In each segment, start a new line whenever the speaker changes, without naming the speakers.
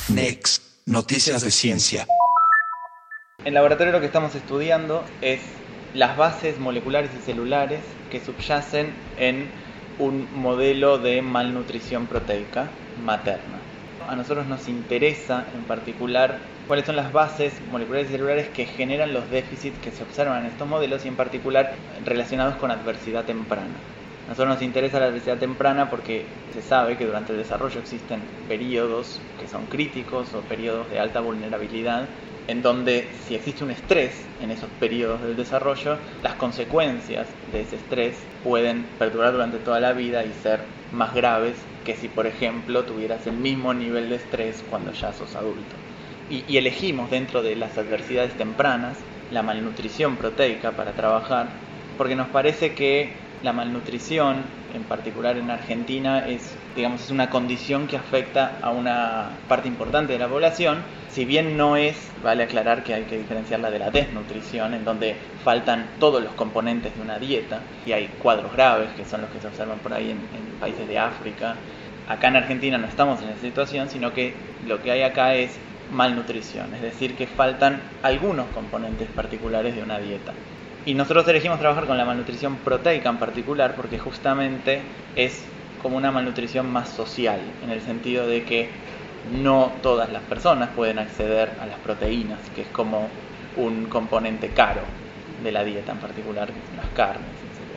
Next, noticias de ciencia.
En el laboratorio lo que estamos estudiando es las bases moleculares y celulares que subyacen en un modelo de malnutrición proteica materna. A nosotros nos interesa en particular cuáles son las bases moleculares y celulares que generan los déficits que se observan en estos modelos y en particular relacionados con adversidad temprana. A nosotros nos interesa la adversidad temprana porque se sabe que durante el desarrollo existen periodos que son críticos o periodos de alta vulnerabilidad en donde si existe un estrés en esos periodos del desarrollo, las consecuencias de ese estrés pueden perdurar durante toda la vida y ser más graves que si, por ejemplo, tuvieras el mismo nivel de estrés cuando ya sos adulto. Y elegimos dentro de las adversidades tempranas la malnutrición proteica para trabajar, porque nos parece que la malnutrición, en particular en Argentina, es una condición que afecta a una parte importante de la población, si bien no es, vale aclarar que hay que diferenciarla de la desnutrición, en donde faltan todos los componentes de una dieta, y hay cuadros graves, que son los que se observan por ahí en países de África. Acá en Argentina no estamos en esa situación, sino que lo que hay acá es malnutrición, es decir, que faltan algunos componentes particulares de una dieta. Y nosotros elegimos trabajar con la malnutrición proteica en particular porque justamente es como una malnutrición más social, en el sentido de que no todas las personas pueden acceder a las proteínas, que es como un componente caro de la dieta en particular, las carnes,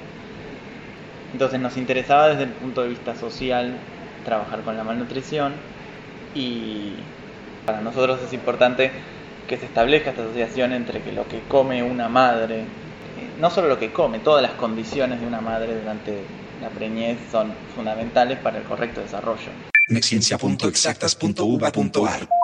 etc. Entonces nos interesaba desde el punto de vista social trabajar con la malnutrición y para nosotros es importante que se establezca esta asociación entre que lo que come una madre, no solo lo que come, todas las condiciones de una madre durante la preñez son fundamentales para el correcto desarrollo.
Nexciencia.exactas.uva.ar